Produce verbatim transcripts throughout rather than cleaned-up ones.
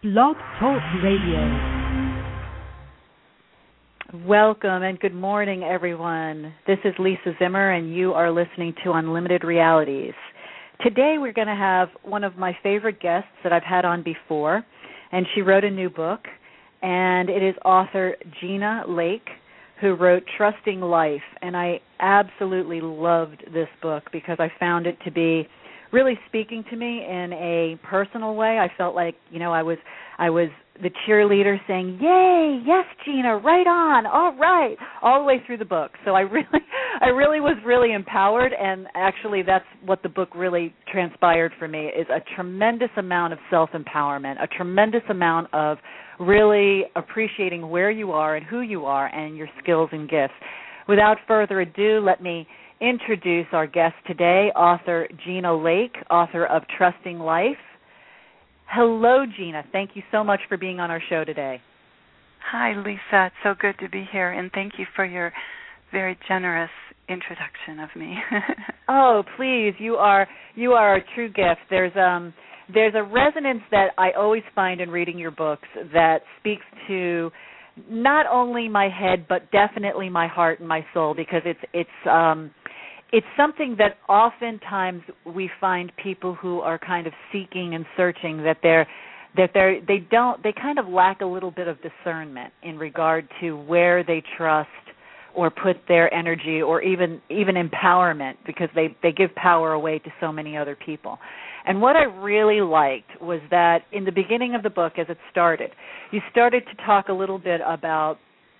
Blog Talk Radio. Welcome and good morning, everyone. This is Lisa Zimmer, and you are listening to Unlimited Realities. Today we're going to have one of my favorite guests that I've had on before, and she wrote a new book, and it is author Gina Lake, who wrote Trusting Life, and I absolutely loved this book because I found it to be really speaking to me in a personal way. I felt like, you know, I was I was the cheerleader saying, "Yay, yes, Gina, right on, all right," all the way through the book. So I really I really was really empowered, and actually that's what the book really transpired for me, is a tremendous amount of self-empowerment, a tremendous amount of really appreciating where you are and who you are and your skills and gifts. Without further ado, let me introduce our guest today, author Gina Lake, author of Trusting Life. Hello, Gina. Thank you so much for being on our show today. Hi, Lisa. It's so good to be here, and thank you for your very generous introduction of me. Oh, please. You are you are a true gift. There's um there's a resonance that I always find in reading your books that speaks to not only my head but definitely my heart and my soul, because it's it's um it's something that oftentimes we find people who are kind of seeking and searching, that they're that they they don't they kind of lack a little bit of discernment in regard to where they trust or put their energy, or even even empowerment, because they they give power away to so many other people. And what I really liked was that in the beginning of the book, as it started, you started to talk a little bit about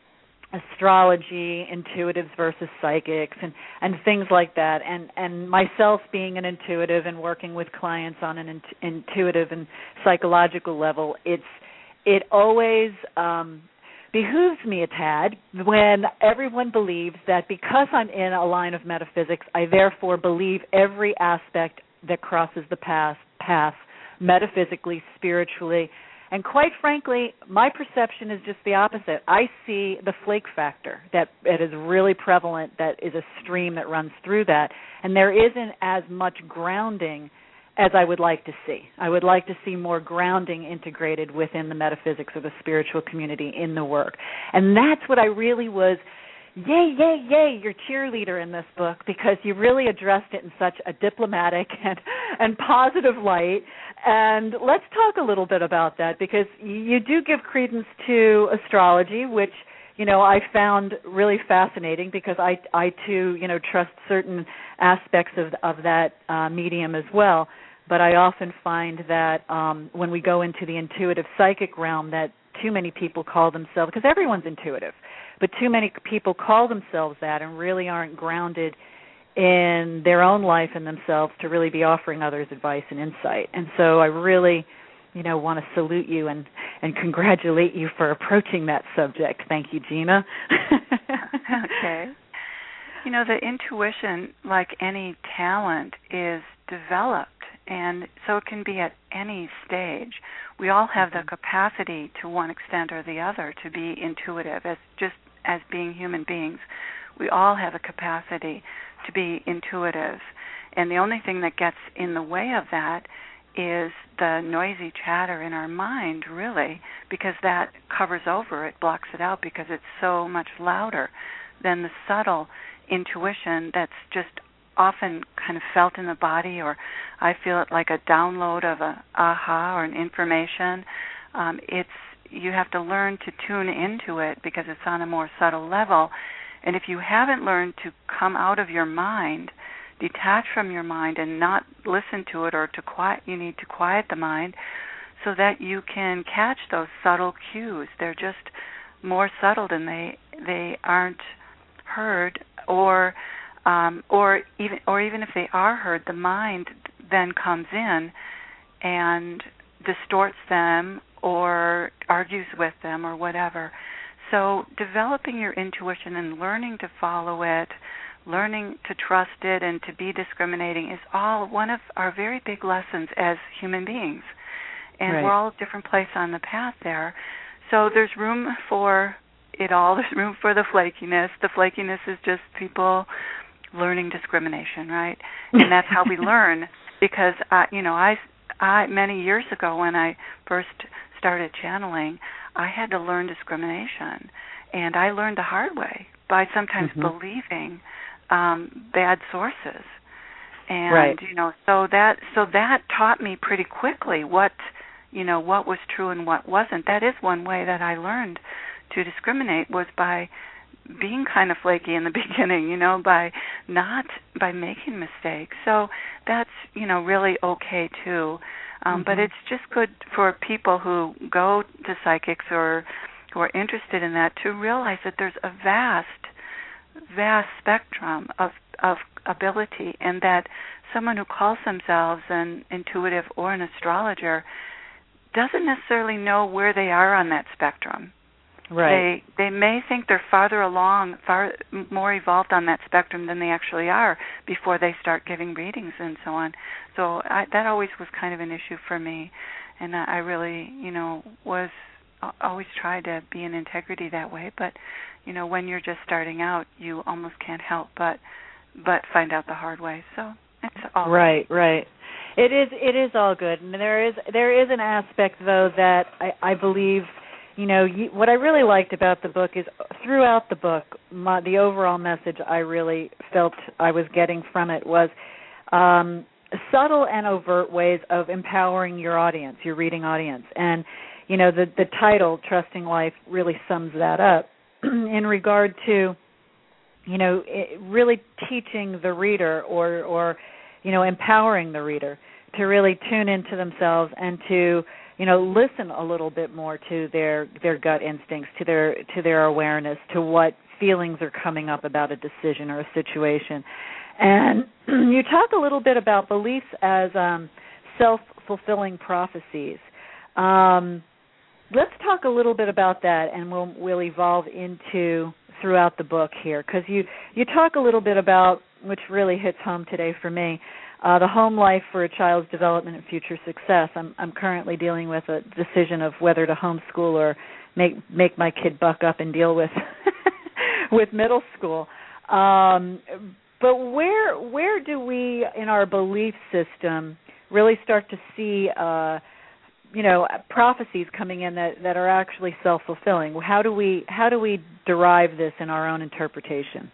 astrology, intuitives versus psychics, and, and things like that. And, and myself being an intuitive and working with clients on an in, intuitive and psychological level, it's it always um, behooves me a tad when everyone believes that because I'm in a line of metaphysics, I therefore believe every aspect that crosses the path, path metaphysically, spiritually. And quite frankly, my perception is just the opposite. I see the flake factor that it is really prevalent, that is a stream that runs through that, and there isn't as much grounding as I would like to see. I would like to see more grounding integrated within the metaphysics of the spiritual community in the work. And that's what I really was, yay, yay, yay, your cheerleader in this book, because you really addressed it in such a diplomatic and, and positive light. And let's talk a little bit about that, because you do give credence to astrology, which, you know, I found really fascinating, because I, I too, you know, trust certain aspects of, of that uh, medium as well. But I often find that um, when we go into the intuitive psychic realm, that too many people call themselves, because everyone's intuitive, but too many people call themselves that and really aren't grounded in their own life and themselves to really be offering others advice and insight. And so I really, you know, want to salute you and, and congratulate you for approaching that subject. Thank you, Gina. Okay. You know, the intuition, like any talent, is developed, and so it can be at any stage. We all have the capacity to one extent or the other to be intuitive, as just as being human beings. We all have a capacity to be intuitive, and the only thing that gets in the way of that is the noisy chatter in our mind, really, because that covers over it, blocks it out, because it's so much louder than the subtle intuition that's just often kind of felt in the body, or I feel it like a download of a aha or an information. Um, it's you have to learn to tune into it because it's on a more subtle level. And if you haven't learned to come out of your mind, detach from your mind and not listen to it, or to quiet, you need to quiet the mind so that you can catch those subtle cues. They're just more subtle than they they aren't heard, or um, or even or even if they are heard, the mind then comes in and distorts them or argues with them or whatever. So developing your intuition and learning to follow it, learning to trust it and to be discriminating is all one of our very big lessons as human beings. And right. We're all a different place on the path there. So there's room for it all. There's room for the flakiness. The flakiness is just people learning discrimination, right? And that's how we learn, because, uh, you know, I I many years ago when I first started channeling, I had to learn discrimination, and I learned the hard way by sometimes mm-hmm. believing um, bad sources, and right. you know, so that so that taught me pretty quickly what you know what was true and what wasn't. That is one way that I learned to discriminate, was by being kind of flaky in the beginning, you know, by not by making mistakes. So that's, you know, really okay too. Um, mm-hmm. But it's just good for people who go to psychics or who are interested in that to realize that there's a vast, vast spectrum of of ability, and that someone who calls themselves an intuitive or an astrologer doesn't necessarily know where they are on that spectrum. Right. They they may think they're farther along, far more evolved on that spectrum than they actually are before they start giving readings and so on. So I, that always was kind of an issue for me, and I really, you know, was always tried to be in integrity that way. But you know, when you're just starting out, you almost can't help but but find out the hard way. So it's all right, right. It is it is all good, and there is there is an aspect though that I, I believe. You know, you, what I really liked about the book is throughout the book, my, the overall message I really felt I was getting from it was um, subtle and overt ways of empowering your audience, your reading audience. And, you know, the, the title, Trusting Life, really sums that up in regard to, you know, it, really teaching the reader or, or, you know, empowering the reader to really tune into themselves and to, you know, listen a little bit more to their, their gut instincts, to their to their awareness, to what feelings are coming up about a decision or a situation. And you talk a little bit about beliefs as um, self-fulfilling prophecies. Um, let's talk a little bit about that, and we'll we'll evolve into throughout the book here, because you, you talk a little bit about, which really hits home today for me, Uh, the home life for a child's development and future success. I'm, I'm currently dealing with a decision of whether to homeschool or make make my kid buck up and deal with with middle school. Um, but where where do we in our belief system really start to see uh, you know prophecies coming in that, that are actually self-fulfilling? How do we how do we derive this in our own interpretation?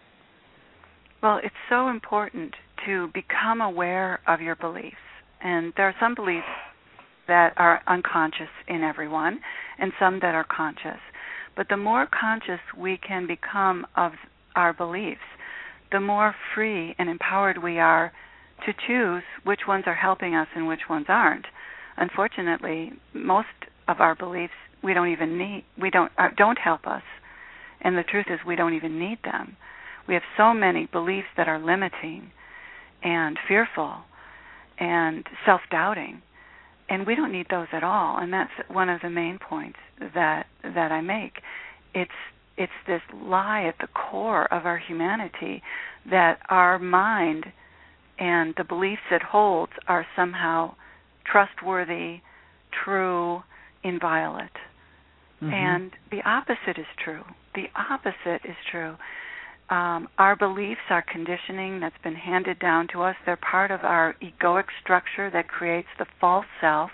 Well, it's so important to become aware of your beliefs. And there are some beliefs that are unconscious in everyone and some that are conscious. But the more conscious we can become of our beliefs, the more free and empowered we are to choose which ones are helping us and which ones aren't. Unfortunately, most of our beliefs we don't even need, we don't uh, don't help us. And the truth is we don't even need them. We have so many beliefs that are limiting and fearful and self-doubting, and we don't need those at all. And that's one of the main points that that I make. It's it's this lie at the core of our humanity that our mind and the beliefs it holds are somehow trustworthy, true, inviolate. Mm-hmm. And the opposite is true. The opposite is true. Um, our beliefs are conditioning that's been handed down to us. They're part of our egoic structure that creates the false self,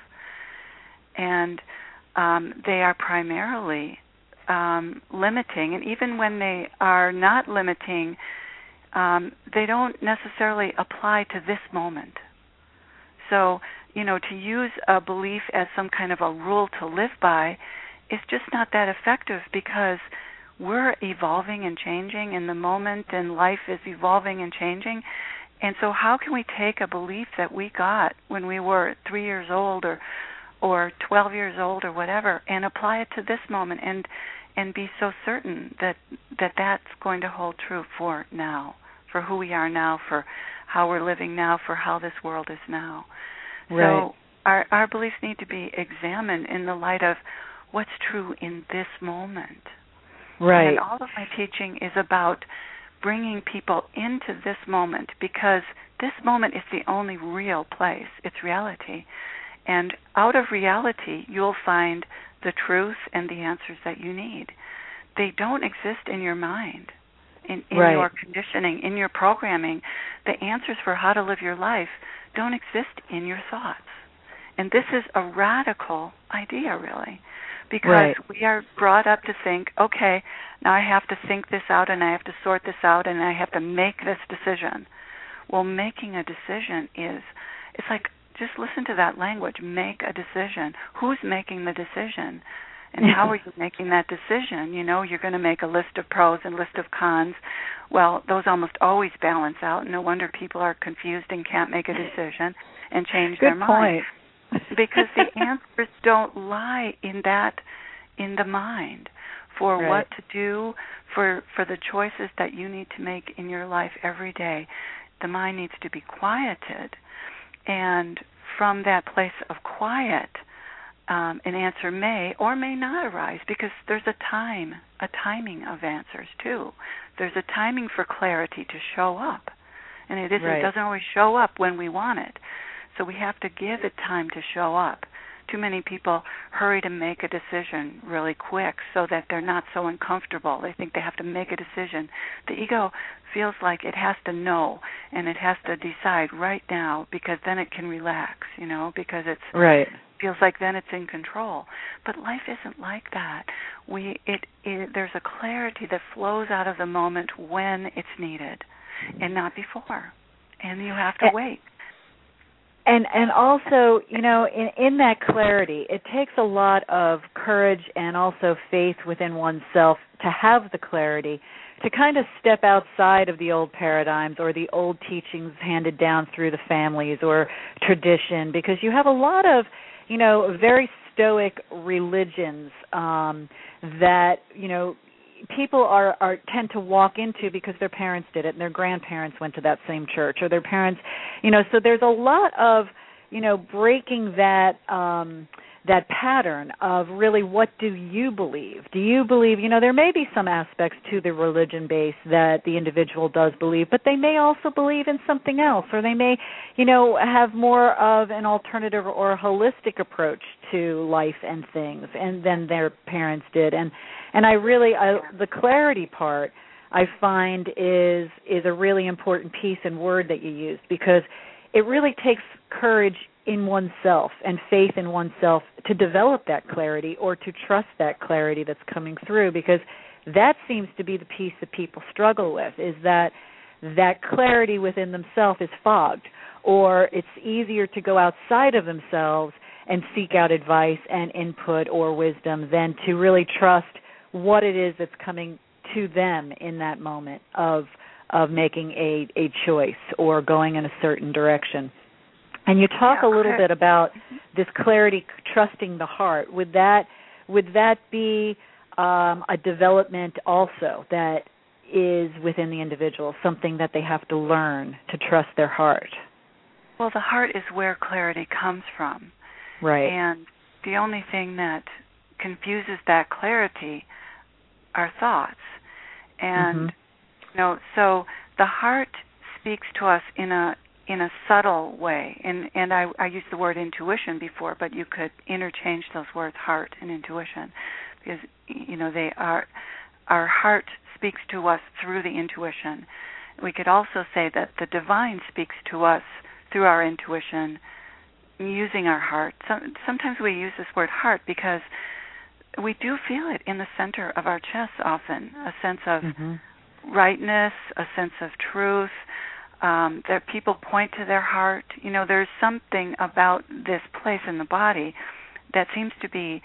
and um, they are primarily um, limiting. And even when they are not limiting, um, they don't necessarily apply to this moment. So, you know, to use a belief as some kind of a rule to live by is just not that effective, because we're evolving and changing in the moment, and life is evolving and changing. And so how can we take a belief that we got when we were three years old or or twelve years old or whatever and apply it to this moment and and be so certain that, that that's going to hold true for now, for who we are now, for how we're living now, for how this world is now. Right. So our, our beliefs need to be examined in the light of what's true in this moment. Right. And all of my teaching is about bringing people into this moment, because this moment is the only real place. It's reality. And out of reality, you'll find the truth and the answers that you need. They don't exist in your mind, in, in right. your conditioning, in your programming. The answers for how to live your life don't exist in your thoughts. And this is a radical idea, really, because right. we are brought up to think, okay, now I have to think this out and I have to sort this out and I have to make this decision. Well, making a decision is, it's like, just listen to that language, make a decision. Who's making the decision? And how are you making that decision? You know, you're going to make a list of pros and list of cons. Well, those almost always balance out. No wonder people are confused and can't make a decision and change Good their mind. Point. Because the answers don't lie in that, in the mind, for right. what to do, for for the choices that you need to make in your life every day. The mind needs to be quieted. And from that place of quiet, um, an answer may or may not arise, because there's a time, a timing of answers too. There's a timing for clarity to show up, and it isn't right. it doesn't always show up when we want it. So we have to give it time to show up. Too many people hurry to make a decision really quick so that they're not so uncomfortable. They think they have to make a decision. The ego feels like it has to know and it has to decide right now, because then it can relax, you know, because it's right. feels like then it's in control. But life isn't like that. We it, it there's a clarity that flows out of the moment when it's needed and not before. And you have to and, wait. And and also, you know, in, in that clarity, it takes a lot of courage and also faith within oneself to have the clarity, to kind of step outside of the old paradigms or the old teachings handed down through the families or tradition, because you have a lot of, you know, very stoic religions um, that, you know, people are, are tend to walk into because their parents did it and their grandparents went to that same church, or their parents, you know, so there's a lot of, you know, breaking that um, that pattern of really, what do you believe? Do you believe, you know, there may be some aspects to the religion base that the individual does believe, but they may also believe in something else, or they may, you know, have more of an alternative or a holistic approach to life and things and than their parents did. And and I really, I, the clarity part, I find is is a really important piece and word that you used, because it really takes courage in oneself and faith in oneself to develop that clarity, or to trust that clarity that's coming through, because that seems to be the piece that people struggle with, is that that clarity within themselves is fogged, or it's easier to go outside of themselves and seek out advice and input or wisdom than to really trust what it is that's coming to them in that moment of of making a, a choice or going in a certain direction. And you talk yeah, a little okay. bit about this clarity, trusting the heart. Would that would that be um, a development also that is within the individual, something that they have to learn to trust their heart? Well, the heart is where clarity comes from. Right. And the only thing that confuses that clarity are thoughts. And, mm-hmm. you know, so the heart speaks to us in a in a subtle way. And, and I, I used the word intuition before, but you could interchange those words, heart and intuition, because, you know, they are, our heart speaks to us through the intuition. We could also say that the divine speaks to us through our intuition, using our heart. Some, sometimes we use this word heart because we do feel it in the center of our chest often, a sense of mm-hmm. rightness, a sense of truth. Um, that people point to their heart. You know, there's something about this place in the body that seems to be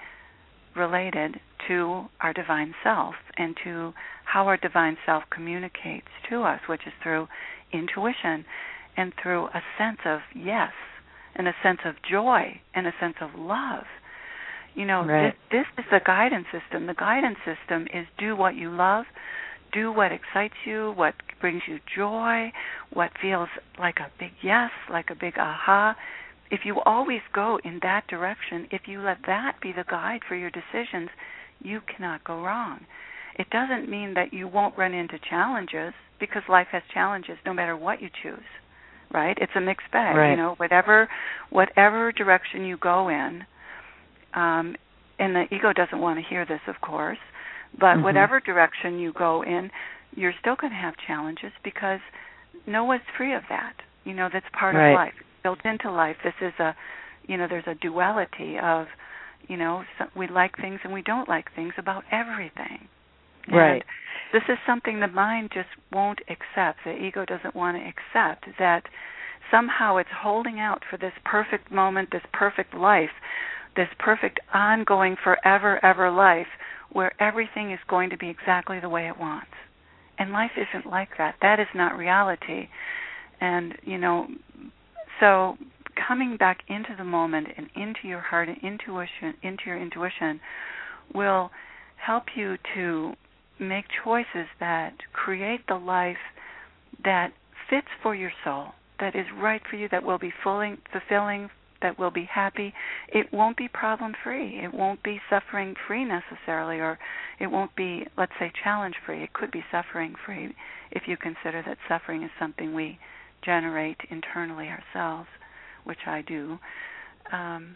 related to our divine self and to how our divine self communicates to us, which is through intuition and through a sense of yes and a sense of joy and a sense of love. You know, right. this, this is the guidance system. The guidance system is do what you love, do what excites you, what brings you joy, what feels like a big yes, like a big aha. If you always go in that direction, if you let that be the guide for your decisions, you cannot go wrong. It doesn't mean that you won't run into challenges, because life has challenges no matter what you choose, right? It's a mixed bag, right. you know, whatever whatever direction you go in, um, and the ego doesn't want to hear this, of course, but mm-hmm. whatever direction you go in, you're still going to have challenges, because no one's free of that. You know, that's part right. of life. Built into life, this is a you know, there's a duality of, you know, so we like things and we don't like things about everything. Right. And this is something the mind just won't accept. The ego doesn't want to accept that somehow it's holding out for this perfect moment, this perfect life, this perfect ongoing forever, ever life where everything is going to be exactly the way it wants. And life isn't like that. That is not reality. And, you know, so coming back into the moment and into your heart and intuition, into your intuition will help you to make choices that create the life that fits for your soul, that is right for you, that will be fully fulfilling, that will be happy. It won't be problem-free. It won't be suffering-free necessarily, or it won't be, let's say, challenge-free. It could be suffering-free if you consider that suffering is something we generate internally ourselves, which I do. Um,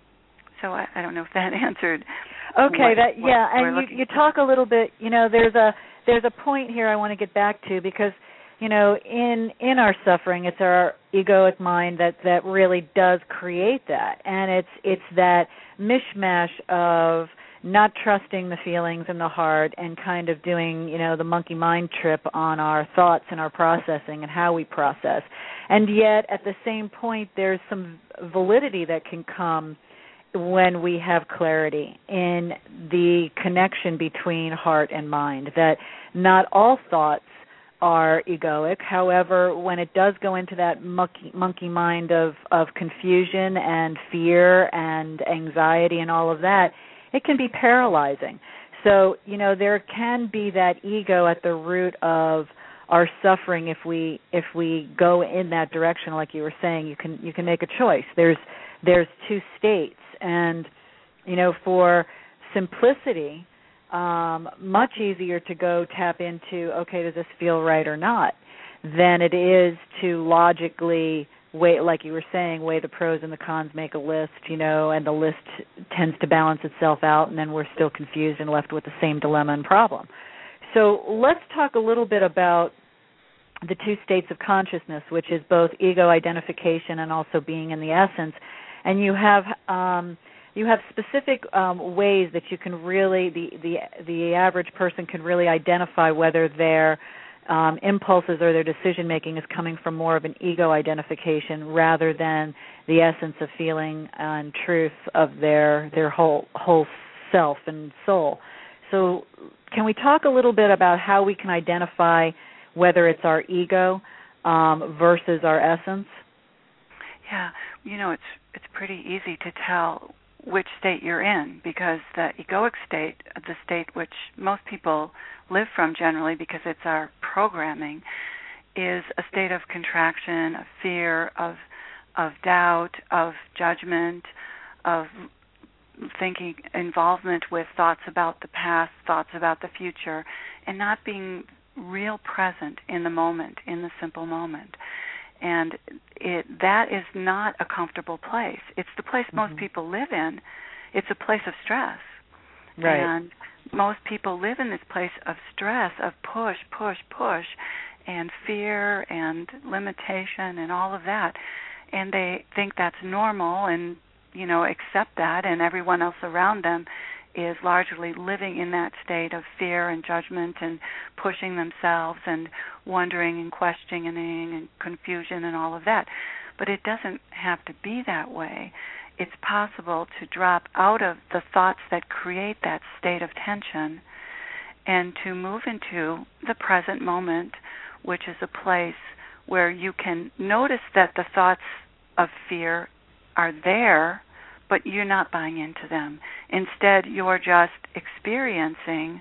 so I, I don't know if that answered. Okay, what, that what yeah, and you, you talk a little bit. You know, there's a there's a point here I want to get back to because, you know, in in our suffering, it's our egoic mind that, that really does create that, and it's it's that mishmash of not trusting the feelings in the heart and kind of doing, you know, the monkey mind trip on our thoughts and our processing and how we process. And yet, at the same point, there's some validity that can come when we have clarity in the connection between heart and mind, that not all thoughts are egoic. However, when it does go into that monkey, monkey mind of, of confusion and fear and anxiety and all of that, it can be paralyzing. So, you know, there can be that ego at the root of our suffering if we if we go in that direction, like you were saying. You can you can make a choice. There's there's two states, and you know, for simplicity, um, much easier to go tap into, okay, does this feel right or not, than it is to logically weigh, like you were saying, weigh the pros and the cons, make a list, you know, and the list tends to balance itself out, and then we're still confused and left with the same dilemma and problem. So let's talk a little bit about the two states of consciousness, which is both ego identification and also being in the essence. And you have um, you have specific um, ways that you can really, the, the the average person can really identify whether their um, impulses or their decision making is coming from more of an ego identification rather than the essence of feeling and truth of their their whole whole self and soul. So can we talk a little bit about how we can identify whether it's our ego um, versus our essence? Yeah, you know, it's it's pretty easy to tell which state you're in, because the egoic state, the state which most people live from generally because it's our programming, is a state of contraction, of fear, of of doubt, of judgment, of thinking, involvement with thoughts about the past, thoughts about the future, and not being real present in the moment, in the simple moment. And it, that is not a comfortable place. It's the place mm-hmm. most people live in. It's a place of stress. Right. And most people live in this place of stress, of push, push, push, and fear and limitation and all of that. And they think that's normal and, you know, accept that, and everyone else around them is largely living in that state of fear and judgment and pushing themselves and wondering and questioning and confusion and all of that. But it doesn't have to be that way. It's possible to drop out of the thoughts that create that state of tension and to move into the present moment, which is a place where you can notice that the thoughts of fear are there, but you're not buying into them. Instead, you're just experiencing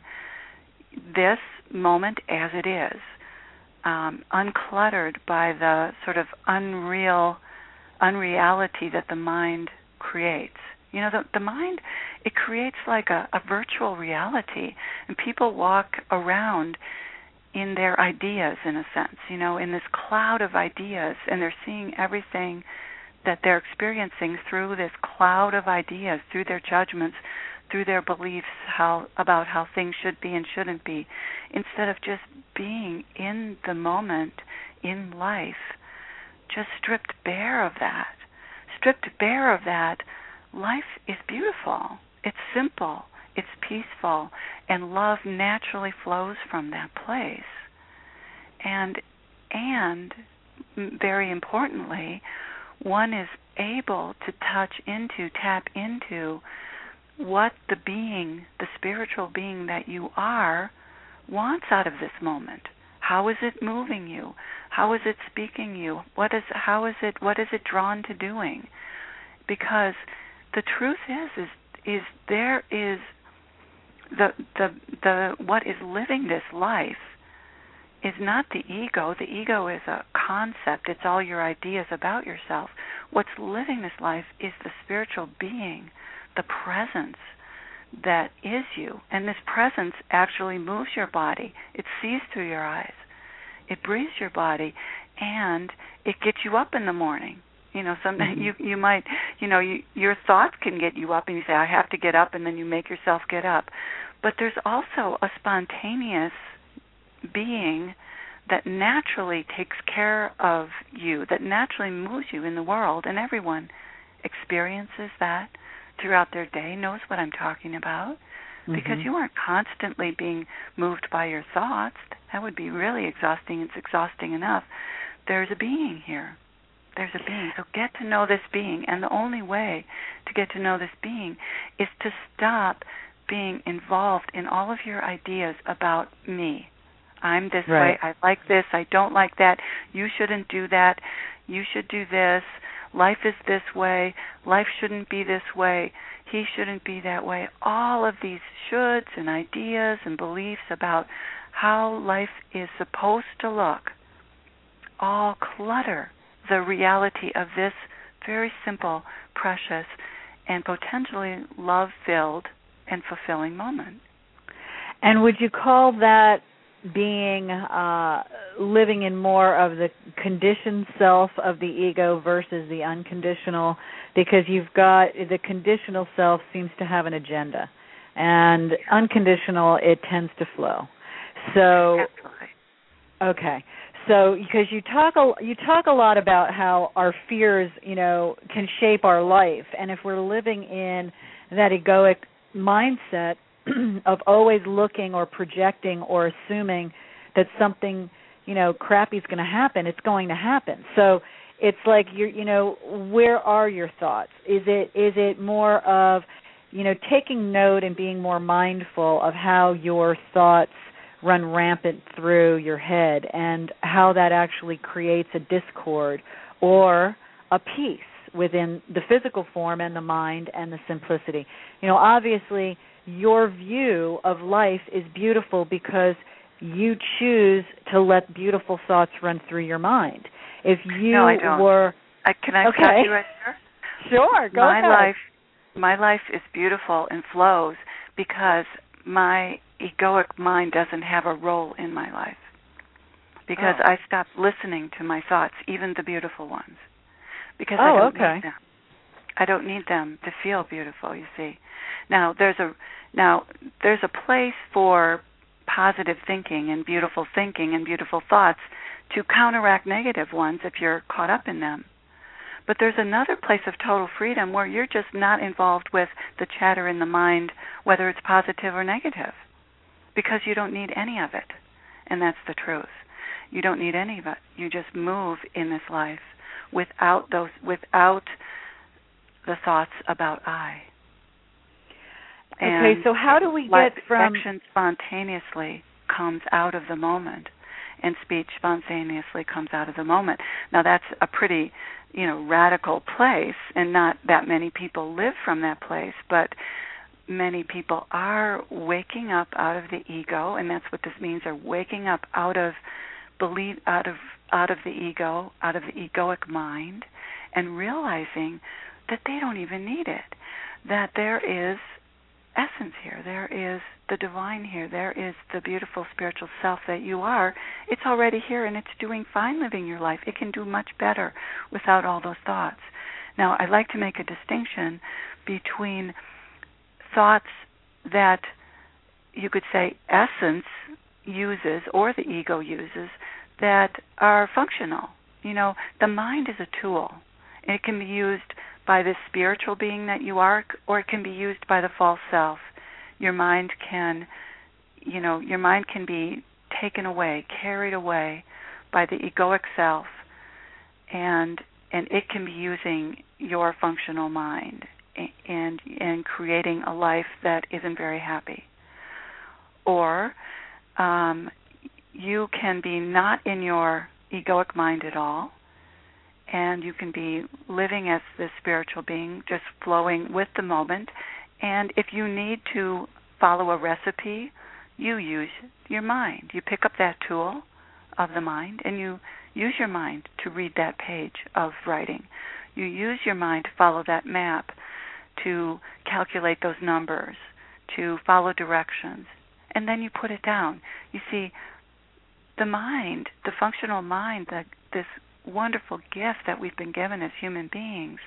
this moment as it is, um, uncluttered by the sort of unreal, unreality that the mind creates. You know, the, the mind, it creates like a, a virtual reality, and people walk around in their ideas, in a sense, you know, in this cloud of ideas, and they're seeing everything that they're experiencing through this cloud of ideas, through their judgments, through their beliefs how about how things should be and shouldn't be, instead of just being in the moment, in life, just stripped bare of that, stripped bare of that, life is beautiful. It's simple. It's peaceful. And love naturally flows from that place. And, and very importantly, one is able to touch into, tap into what the being, the spiritual being that you are, wants out of this moment. How is it moving you? How is it speaking you? What is how is it what is it drawn to doing? Because the truth is is is there is the the the what is living this life is not the ego. The ego is a concept. It's all your ideas about yourself. What's living this life is the spiritual being, the presence that is you. And this presence actually moves your body. It sees through your eyes. It breathes your body, and it gets you up in the morning. You know, sometimes mm-hmm. you you might, you know, you, your thoughts can get you up, and you say, I have to get up, and then you make yourself get up. But there's also a spontaneous being that naturally takes care of you, that naturally moves you in the world, and everyone experiences that throughout their day, knows what I'm talking about, mm-hmm. because you aren't constantly being moved by your thoughts. That would be really exhausting. It's exhausting enough. There's a being here. There's a being. So get to know this being, and the only way to get to know this being is to stop being involved in all of your ideas about me. I'm this right. way. I like this. I don't like that. You shouldn't do that. You should do this. Life is this way. Life shouldn't be this way. He shouldn't be that way. All of these shoulds and ideas and beliefs about how life is supposed to look all clutter the reality of this very simple, precious, and potentially love-filled and fulfilling moment. And would you call that being uh, living in more of the conditioned self of the ego versus the unconditional? Because you've got the conditional self seems to have an agenda, and unconditional, it tends to flow. So, Absolutely. Okay. So, because you talk a, you talk a lot about how our fears, you know, can shape our life, and if we're living in that egoic mindset of always looking or projecting or assuming that something, you know, crappy is going to happen, it's going to happen. So it's like you're, you know, where are your thoughts? Is it is it more of, you know, taking note and being more mindful of how your thoughts run rampant through your head and how that actually creates a discord or a peace within the physical form and the mind and the simplicity? You know, obviously your view of life is beautiful because you choose to let beautiful thoughts run through your mind. If you no, I don't. were I, can I okay. stop you right there? Sure, go my ahead. life, my life is beautiful and flows because my egoic mind doesn't have a role in my life. Because oh. I stopped listening to my thoughts, even the beautiful ones. Because oh, I don't okay. need them. I don't need them to feel beautiful, you see. Now there's a now there's a place for positive thinking and beautiful thinking and beautiful thoughts to counteract negative ones if you're caught up in them. But there's another place of total freedom where you're just not involved with the chatter in the mind, whether it's positive or negative, because you don't need any of it. And that's the truth. You don't need any of it. You just move in this life without those, without the thoughts about I. Okay, and so how do we get from action spontaneously comes out of the moment, and speech spontaneously comes out of the moment. Now that's a pretty, you know, radical place, and not that many people live from that place, but many people are waking up out of the ego, and that's what this means. They're waking up out of belief, out of out of the ego, out of the egoic mind, and realizing that they don't even need it. That there is essence here. There is the divine here. There is the beautiful spiritual self that you are. It's already here, and it's doing fine living your life. It can do much better without all those thoughts. Now, I'd like to make a distinction between thoughts that you could say essence uses or the ego uses that are functional. You know, the mind is a tool. It can be used by the spiritual being that you are, or it can be used by the false self. Your mind can, you know, your mind can be taken away, carried away by the egoic self, and and it can be using your functional mind and and creating a life that isn't very happy. Or um, you can be not in your egoic mind at all, and you can be living as the spiritual being, just flowing with the moment. And if you need to follow a recipe, you use your mind. You pick up that tool of the mind, and you use your mind to read that page of writing. You use your mind to follow that map, to calculate those numbers, to follow directions, and then you put it down. You see, the mind, the functional mind, the, this wonderful gift that we've been given as human beings,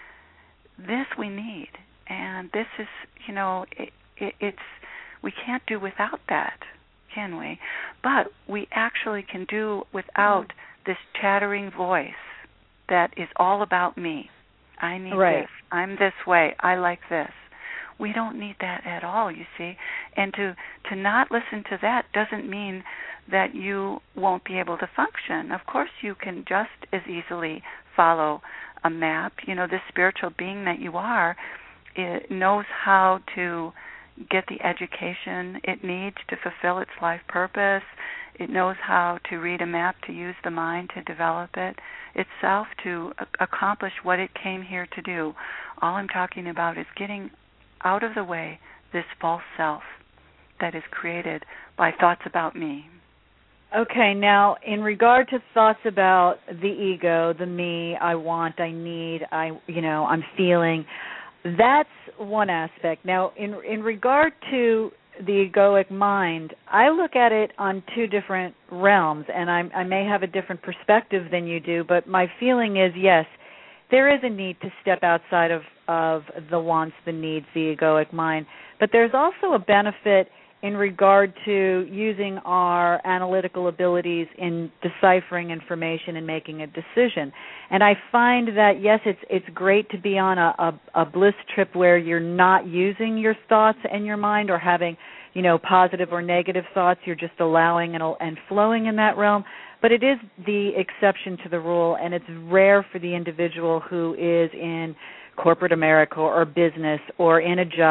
this we need. And this is, you know, it, it, it's, we can't do without that, can we? But we actually can do without this chattering voice that is all about me. I need right. this. I'm this way. I like this. We don't need that at all, you see. And to, to not listen to that doesn't mean that you won't be able to function. Of course, you can just as easily follow a map. You know, this spiritual being that you are, it knows how to get the education it needs to fulfill its life purpose. It knows how to read a map, to use the mind to develop it itself, to a- accomplish what it came here to do. All I'm talking about is getting out of the way this false self that is created by thoughts about me. Okay, now in regard to thoughts about the ego, the me, I want, I need, I, you know, I'm feeling, that's one aspect. Now, in in regard to the egoic mind, I look at it on two different realms, and I, I may have a different perspective than you do, but my feeling is, yes, there is a need to step outside of, of the wants, the needs, the egoic mind, but there's also a benefit in regard to using our analytical abilities in deciphering information and making a decision. And I find that, yes, it's it's great to be on a, a, a bliss trip where you're not using your thoughts and your mind or having, you know, positive or negative thoughts. You're just allowing and, and flowing in that realm. But it is the exception to the rule, and it's rare for the individual who is in corporate America or business or in a job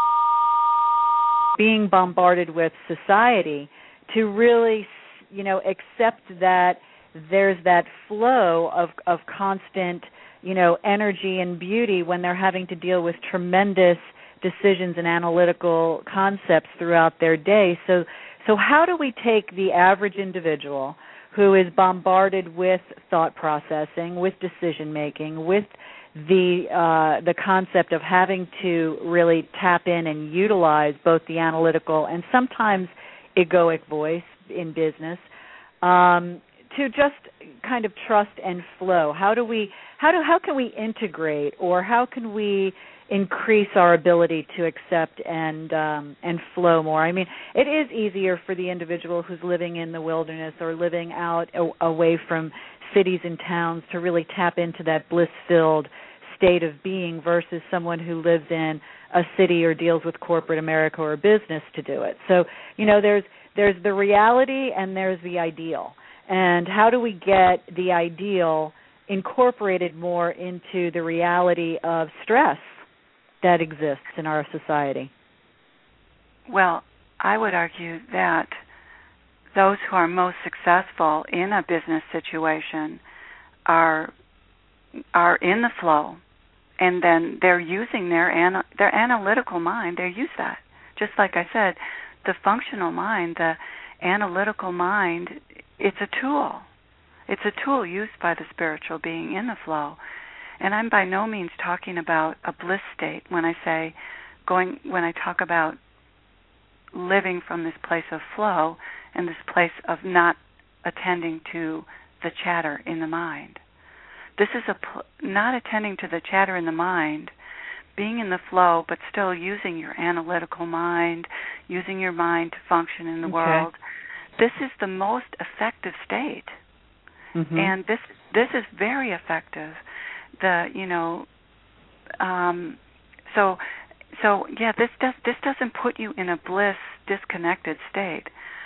being bombarded with society to really, you know, accept that there's that flow of, of constant, you know, energy and beauty when they're having to deal with tremendous decisions and analytical concepts throughout their day. So, so how do we take the average individual who is bombarded with thought processing, with decision making, with the uh, the concept of having to really tap in and utilize both the analytical and sometimes egoic voice in business, um, to just kind of trust and flow? How do we how do how can we integrate, or how can we increase our ability to accept and um, and flow more? I mean, it is easier for the individual who's living in the wilderness or living out a, away from cities and towns to really tap into that bliss-filled state of being versus someone who lives in a city or deals with corporate America or business to do it. So, you know, there's there's the reality and there's the ideal. And how do we get the ideal incorporated more into the reality of stress that exists in our society? Well, I would argue that those who are most successful in a business situation are are in the flow, and then they're using their ana- their analytical mind. They use that. Just like I said, the functional mind, the analytical mind, it's a tool. It's a tool used by the spiritual being in the flow. And I'm by no means talking about a bliss state when I say going when I talk about living from this place of flow and this place of not attending to the chatter in the mind. This is a pl- not attending to the chatter in the mind, being in the flow, but still using your analytical mind, using your mind to function in the okay. world. This is the most effective state, mm-hmm. and this this is very effective. the you know, um, so so yeah, this does this doesn't put you in a bliss disconnected state.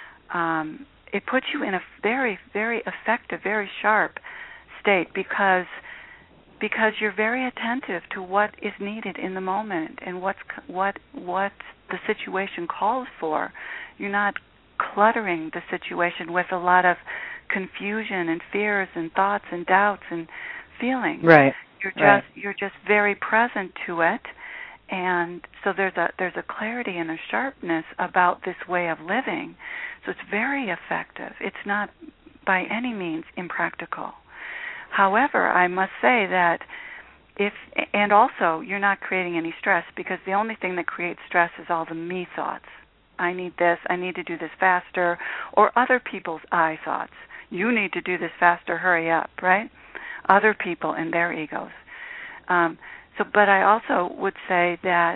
Um, it puts you in a very very effective, very sharp state because because you're very attentive to what is needed in the moment and what's what what the situation calls for. You're not cluttering the situation with a lot of confusion and fears and thoughts and doubts and feelings. Right. You're just right. you're just very present to it, and so there's a there's a clarity and a sharpness about this way of living. So it's very effective. It's not by any means impractical. However, I must say that if and also you're not creating any stress, because the only thing that creates stress is all the me thoughts. I need this, I need to do this faster, or other people's I thoughts. You need to do this faster, hurry up, right? Other people and their egos. Um, so, but I also would say that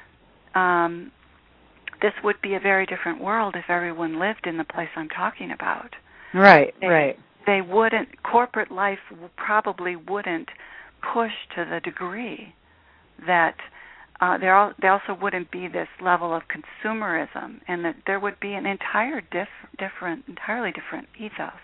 um, this would be a very different world if everyone lived in the place I'm talking about. Right, they, right. They wouldn't, corporate life probably wouldn't push to the degree that Uh, there, al- there also wouldn't be this level of consumerism, and that there would be an entire diff- different, entirely different ethos.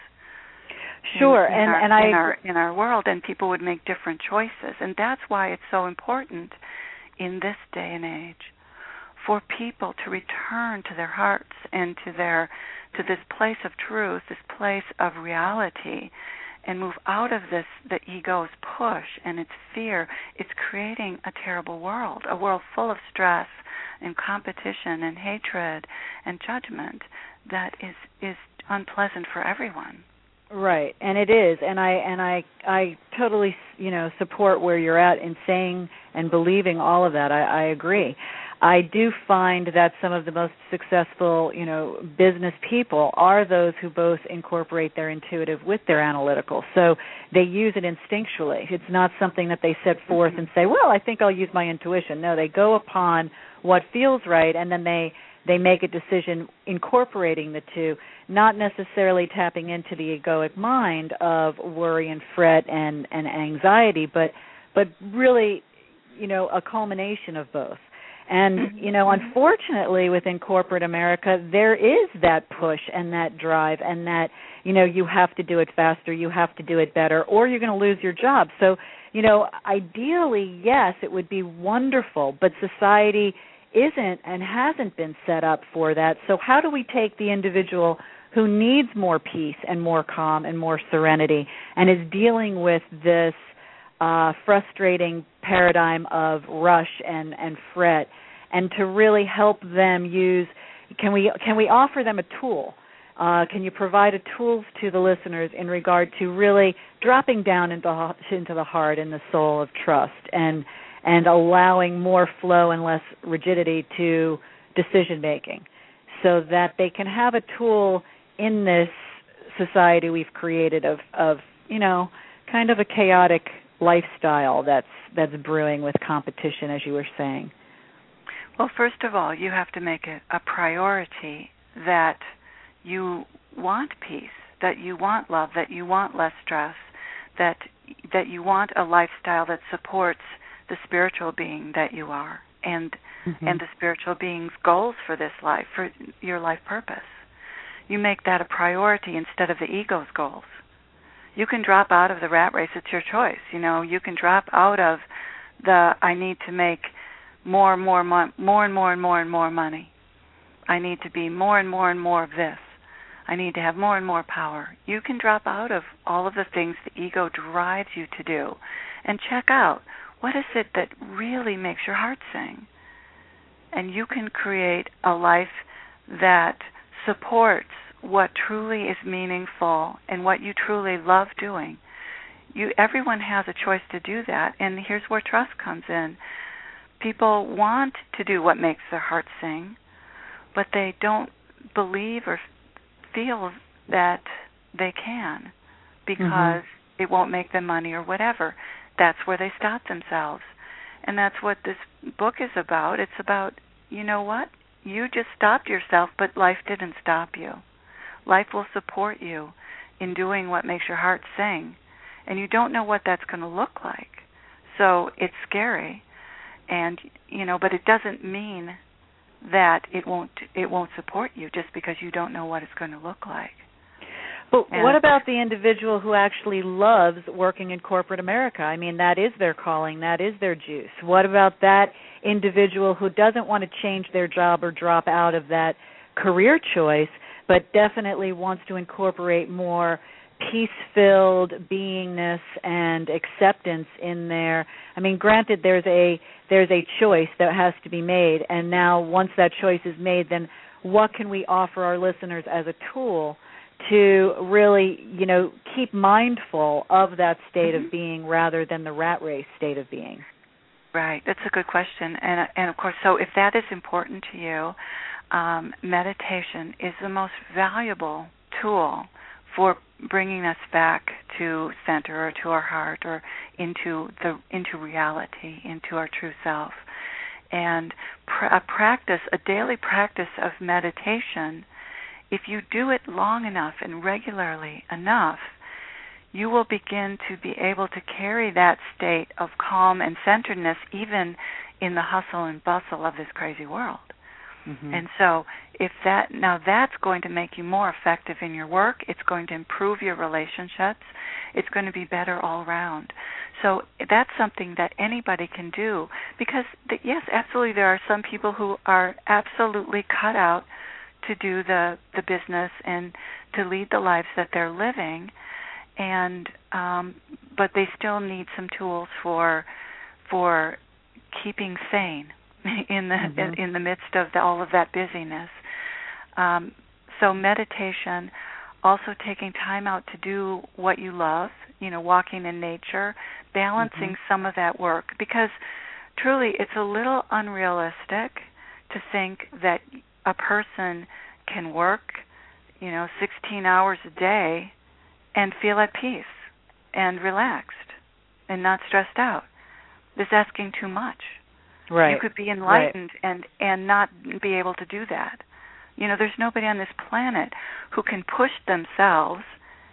Sure, in, in and our, and I in our in our world, and people would make different choices, and that's why it's so important in this day and age for people to return to their hearts and to their to this place of truth, this place of reality, and move out of this, the ego's push and its fear. It's creating a terrible world, a world full of stress and competition and hatred and judgment that is, is unpleasant for everyone. Right, and it is, and I and I I totally you know support where you're at in saying and believing all of that. I, I agree. I do find that some of the most successful, you know, business people are those who both incorporate their intuitive with their analytical. So they use it instinctually. It's not something that they set forth and say, well, I think I'll use my intuition. No, they go upon what feels right, and then they, they make a decision incorporating the two, not necessarily tapping into the egoic mind of worry and fret and, and anxiety, but but really, you know, a culmination of both. And, you know, unfortunately within corporate America, there is that push and that drive and that, you know, you have to do it faster, you have to do it better, or you're going to lose your job. So, you know, ideally, yes, it would be wonderful, but society isn't and hasn't been set up for that. So how do we take the individual who needs more peace and more calm and more serenity and is dealing with this Uh, frustrating paradigm of rush and, and fret, and to really help them use, can we can we offer them a tool? Uh, can you provide a tools to the listeners in regard to really dropping down into, into the heart and the soul of trust and and allowing more flow and less rigidity to decision making, so that they can have a tool in this society we've created of, of you know, kind of a chaotic lifestyle that's that's brewing with competition, as you were saying? Well, first of all, you have to make it a priority that you want peace, that you want love, that you want less stress, that that you want a lifestyle that supports the spiritual being that you are, and mm-hmm. and the spiritual being's goals for this life, for your life purpose. You make that a priority instead of the ego's goals. You can drop out of the rat race. It's your choice. You know, you can drop out of the I need to make more and more, mo- more and more and more and more money. I need to be more and more and more of this. I need to have more and more power. You can drop out of all of the things the ego drives you to do and check out what is it that really makes your heart sing. And you can create a life that supports what truly is meaningful and what you truly love doing. You, everyone has a choice to do that, and here's where trust comes in. People want to do what makes their heart sing, but they don't believe or feel that they can because mm-hmm. it won't make them money or whatever. That's where they stop themselves. And that's what this book is about. It's about, you know what? You just stopped yourself, but life didn't stop you. Life will support you in doing what makes your heart sing. And you don't know what that's going to look like. So it's scary, and you know, but it doesn't mean that it won't it won't support you just because you don't know what it's going to look like. But and what about the individual who actually loves working in corporate America? I mean, that is their calling, that is their juice. What about that individual who doesn't want to change their job or drop out of that career choice, but definitely wants to incorporate more peace-filled beingness and acceptance in there? I mean, granted, there's a there's a choice that has to be made, and now once that choice is made, then what can we offer our listeners as a tool to really, you know, keep mindful of that state mm-hmm. of being rather than the rat race state of being? Right. That's a good question. And, and of course, so if that is important to you, um, meditation is the most valuable tool for bringing us back to center or to our heart or into the into reality, into our true self. And pr- a practice, a daily practice of meditation, if you do it long enough and regularly enough, you will begin to be able to carry that state of calm and centeredness even in the hustle and bustle of this crazy world. Mm-hmm. And so if that, now that's going to make you more effective in your work, it's going to improve your relationships, it's going to be better all around. So that's something that anybody can do because, the, yes, absolutely, there are some people who are absolutely cut out to do the, the business and to lead the lives that they're living, and um, but they still need some tools for for keeping sane in the mm-hmm. in, in the midst of the, all of that busyness. Um, so meditation, also taking time out to do what you love, you know, walking in nature, balancing mm-hmm. some of that work, because truly it's a little unrealistic to think that a person can work, you know, sixteen hours a day and feel at peace and relaxed and not stressed out. This is asking too much. Right. You could be enlightened right. and, and not be able to do that. You know, there's nobody on this planet who can push themselves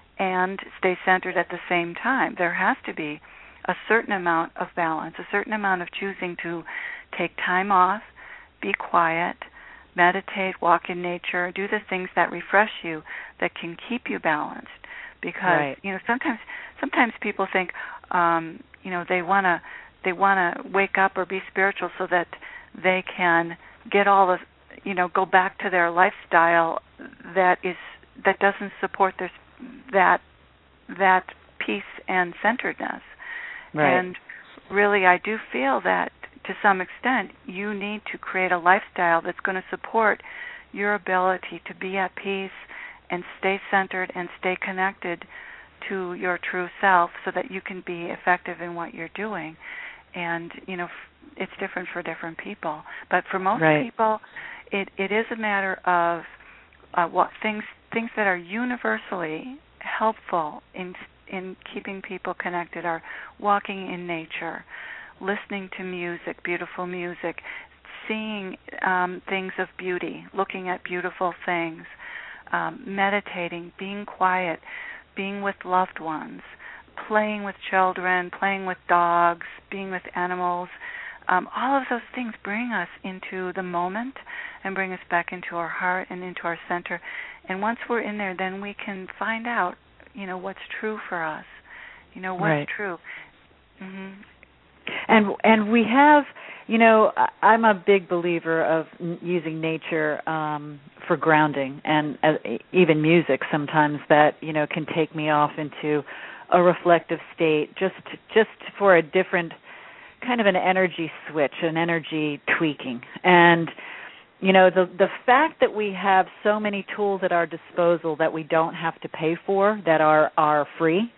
and stay centered at the same time. There has to be a certain amount of balance, a certain amount of choosing to take time off, be quiet, meditate, walk in nature, do the things that refresh you, that can keep you balanced. Because right. you know, sometimes sometimes people think, um, you know, they wanna they wanna wake up or be spiritual so that they can get all the, you know, go back to their lifestyle that is that doesn't support their that that peace and centeredness. Right. And really, I do feel that to some extent, you need to create a lifestyle that's going to support your ability to be at peace and stay centered and stay connected to your true self so that you can be effective in what you're doing. And, you know, it's different for different people. But for most right. people, it, it is a matter of uh, what things things that are universally helpful in in keeping people connected are walking in nature, listening to music, beautiful music, seeing um, things of beauty, looking at beautiful things, um, meditating, being quiet, being with loved ones, playing with children, playing with dogs, being with animals. Um, all of those things bring us into the moment and bring us back into our heart and into our center. And once we're in there, then we can find out, you know, what's true for us. You know, what's right. true. Mm-hmm. And and we have, you know, I'm a big believer of using nature um, for grounding, and uh, even music sometimes that, you know, can take me off into a reflective state just just for a different kind of an energy switch, an energy tweaking. And, you know, the the fact that we have so many tools at our disposal that we don't have to pay for, that are, are free,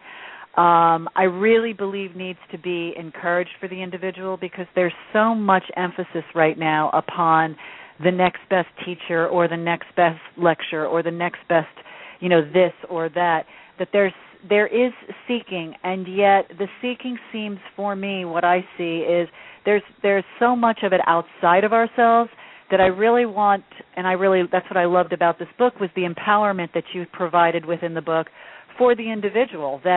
Um, I really believe needs to be encouraged for the individual, because there's so much emphasis right now upon the next best teacher or the next best lecture or the next best, you know, this or that, that there's there is seeking, and yet the seeking seems, for me, what I see is there's there's so much of it outside of ourselves that I really want, and I really that's what I loved about this book, was the empowerment that you provided within the book for the individual, that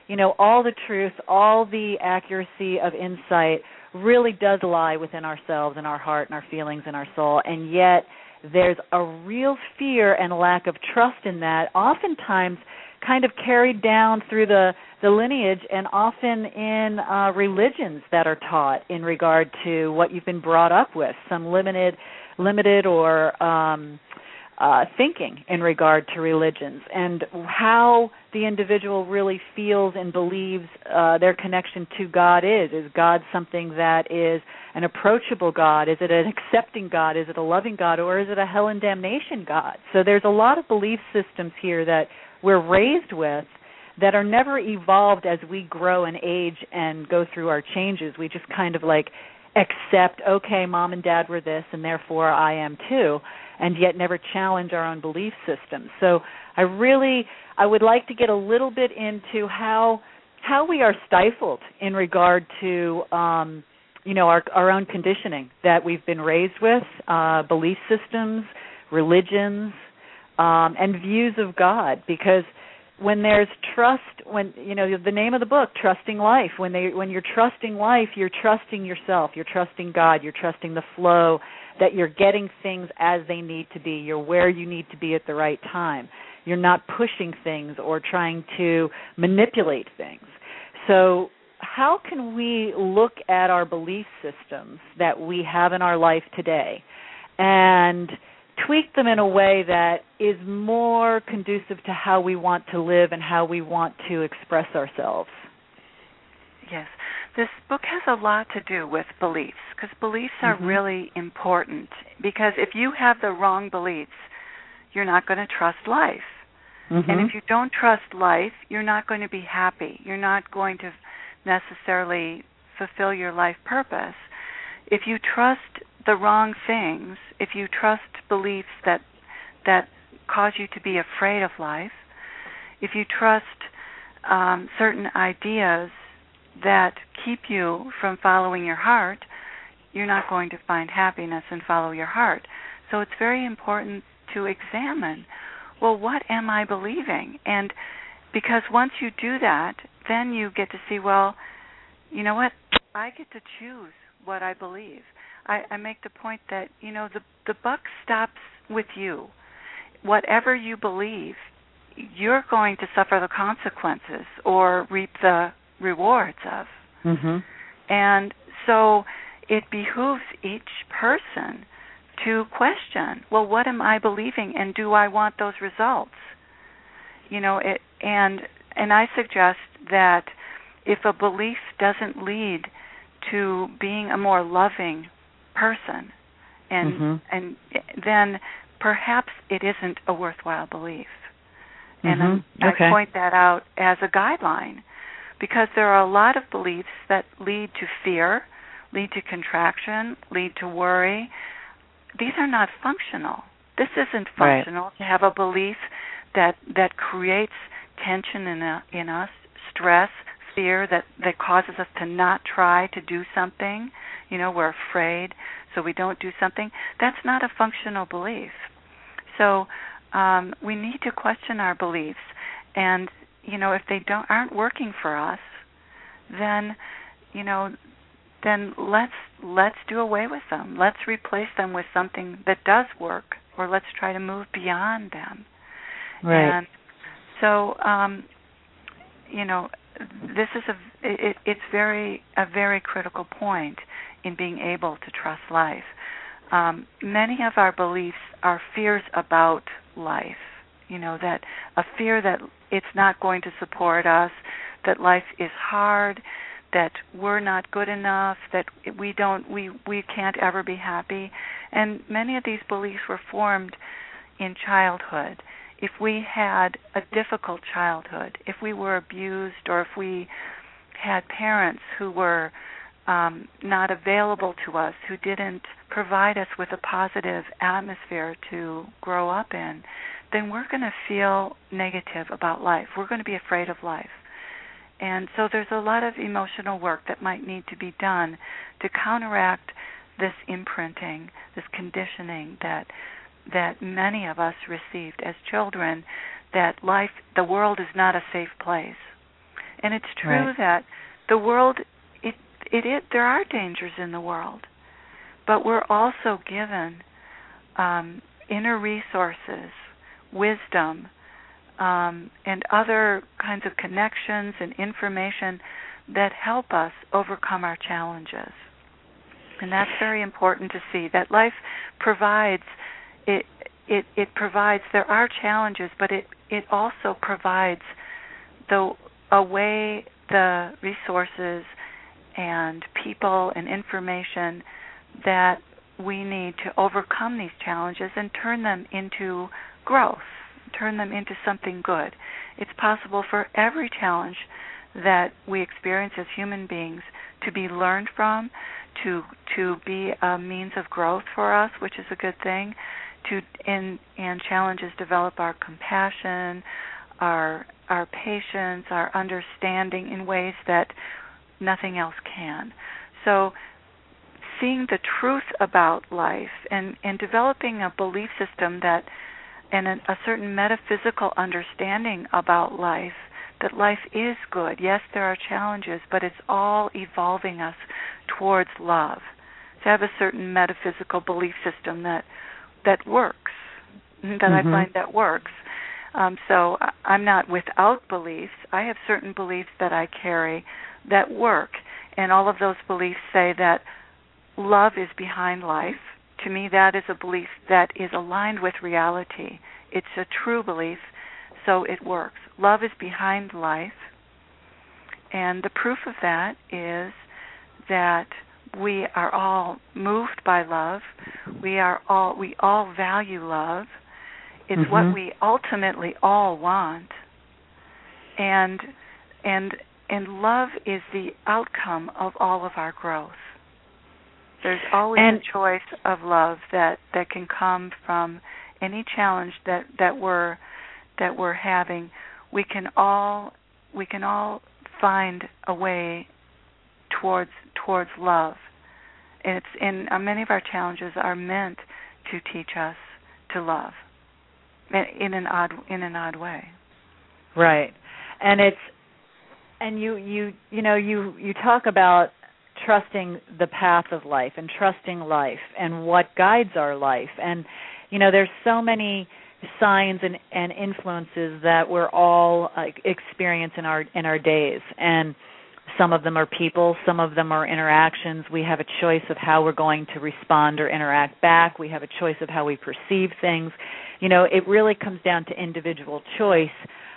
you know, all the truth, all the accuracy of insight really does lie within ourselves and our heart and our feelings and our soul, and yet there's a real fear and lack of trust in that, oftentimes kind of carried down through the, the lineage and often in uh, religions that are taught in regard to what you've been brought up with, some limited, limited or um, uh, thinking in regard to religions, and how the individual really feels and believes uh, their connection to God is. Is God something that is an approachable God? Is it an accepting God? Is it a loving God? Or is it a hell and damnation God? So there's a lot of belief systems here that we're raised with that are never evolved as we grow and age and go through our changes. We just kind of like accept, okay, mom and dad were this, and therefore I am too, and yet never challenge our own belief systems. So I really, I would like to get a little bit into how how we are stifled in regard to, um, you know, our, our own conditioning that we've been raised with, uh, belief systems, religions, um, and views of God, because when there's trust, when, you know, the name of the book, Trusting Life, when they when you're trusting life, you're trusting yourself, you're trusting God, you're trusting the flow, that you're getting things as they need to be, you're where you need to be at the right time. You're not pushing things or trying to manipulate things. So how can we look at our belief systems that we have in our life today and tweak them in a way that is more conducive to how we want to live and how we want to express ourselves? Yes. This book has a lot to do with beliefs, because beliefs are mm-hmm. really important, because if you have the wrong beliefs, you're not going to trust life. Mm-hmm. And if you don't trust life, you're not going to be happy. You're not going to necessarily fulfill your life purpose. If you trust the wrong things, if you trust beliefs that that cause you to be afraid of life, if you trust um, certain ideas that keep you from following your heart, you're not going to find happiness and follow your heart. So it's very important to examine, well, what am I believing? And because once you do that, then you get to see, well, you know what, I get to choose what I believe. I, I make the point that, you know, the the buck stops with you. Whatever you believe, you're going to suffer the consequences or reap the rewards of. Mm-hmm. And so it behooves each person to question, well, what am I believing, and do I want those results? You know, it, and and I suggest that if a belief doesn't lead to being a more loving person, and mm-hmm. and then perhaps it isn't a worthwhile belief. And mm-hmm. okay. I point that out as a guideline, because there are a lot of beliefs that lead to fear, lead to contraction, lead to worry. These are not functional. This isn't functional right. to have a belief that that creates tension in a, in us, stress, fear that, that causes us to not try to do something. You know, we're afraid, so we don't do something. That's not a functional belief. So um, we need to question our beliefs, and you know, if they don't aren't working for us, then you know, then let's let's do away with them. Let's replace them with something that does work, or let's try to move beyond them. Right. And so, um, you know, this is a it, it's very a very critical point in being able to trust life. Um, many of our beliefs are fears about life. You know, that a fear that it's not going to support us, that life is hard, that we're not good enough, that we don't we we can't ever be happy. And many of these beliefs were formed in childhood. If we had a difficult childhood, if we were abused, or if we had parents who were um, not available to us, who didn't provide us with a positive atmosphere to grow up in, then we're going to feel negative about life. We're going to be afraid of life. And so there's a lot of emotional work that might need to be done to counteract this imprinting, this conditioning that that many of us received as children, that life, the world is not a safe place. And it's true right. that the world, it, it, it, there are dangers in the world, but we're also given um, inner resources, wisdom, um, and other kinds of connections and information that help us overcome our challenges. And that's very important to see, that life provides, it, it, it provides, there are challenges, but it, it also provides the a way, the resources and people and information that we need to overcome these challenges and turn them into growth, turn them into something good. It's possible for every challenge that we experience as human beings to be learned from, to to be a means of growth for us, which is a good thing. To and and challenges develop our compassion, our our patience, our understanding in ways that nothing else can. So seeing the truth about life and, and developing a belief system that and a, a certain metaphysical understanding about life, that life is good. Yes, there are challenges, but it's all evolving us towards love. To have a certain metaphysical belief system that that works, that mm-hmm. I find that works. Um, so I'm not without beliefs. I have certain beliefs that I carry that work, and all of those beliefs say that love is behind life. To me, that is a belief that is aligned with reality. It's a true belief, so it works. Love is behind life, and the proof of that is that we are all moved by love. We are all we all value love. It's mm-hmm. what we ultimately all want, and and and love is the outcome of all of our growth. There's always and, a choice of love that, that can come from any challenge that, that we're that we're having. We can all we can all find a way towards towards love. And it's and many of our challenges are meant to teach us to love in an odd in an odd way. Right. And it's and you you you know you you talk about trusting the path of life and trusting life and what guides our life. And you know, there's so many signs and, and influences that we're all uh, experience in our in our days. And some of them are people, some of them are interactions. We have a choice of how we're going to respond or interact back. We have a choice of how we perceive things. You know, it really comes down to individual choice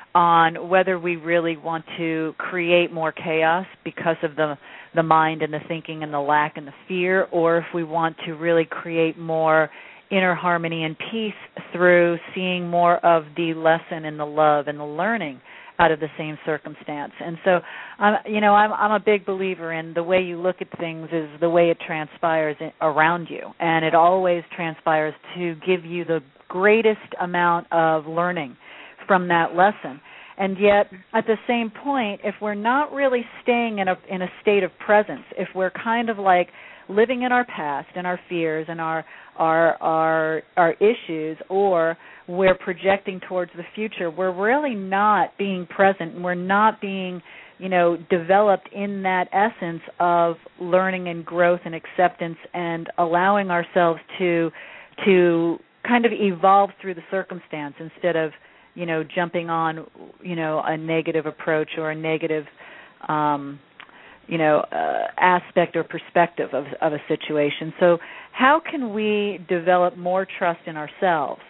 on whether we really want to create more chaos because of the the mind and the thinking and the lack and the fear, or if we want to really create more inner harmony and peace through seeing more of the lesson and the love and the learning out of the same circumstance. And so, um, you know, I'm, I'm a big believer in the way you look at things is the way it transpires around you, and it always transpires to give you the greatest amount of learning from that lesson. And yet, at the same point, if we're not really staying in a in a state of presence, if we're kind of like living in our past and our fears and our our our our issues, or we're projecting towards the future, we're really not being present, and we're not being, you know, developed in that essence of learning and growth and acceptance and allowing ourselves to to kind of evolve through the circumstance instead of, you know, jumping on, you know, a negative approach or a negative, um, you know, uh, aspect or perspective of, of a situation. So how can we develop more trust in ourselves?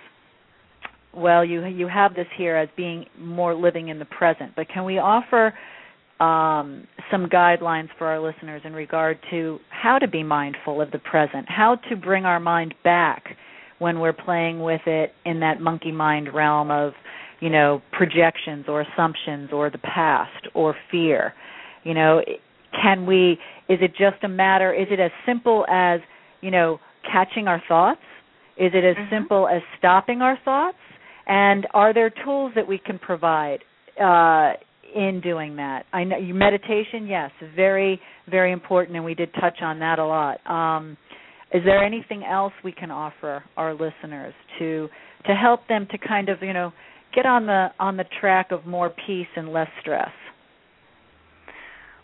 Well, you you have this here as being more living in the present, but can we offer um, some guidelines for our listeners in regard to how to be mindful of the present, how to bring our mind back when we're playing with it in that monkey mind realm of, you know, projections or assumptions or the past or fear? You know, can we, is it just a matter, is it as simple as, you know, catching our thoughts? Is it as mm-hmm. simple as stopping our thoughts? And are there tools that we can provide uh, in doing that? I know meditation, yes, very, very important, and we did touch on that a lot. Um, is there anything else we can offer our listeners to to help them to kind of, you know, get on the on the track of more peace and less stress?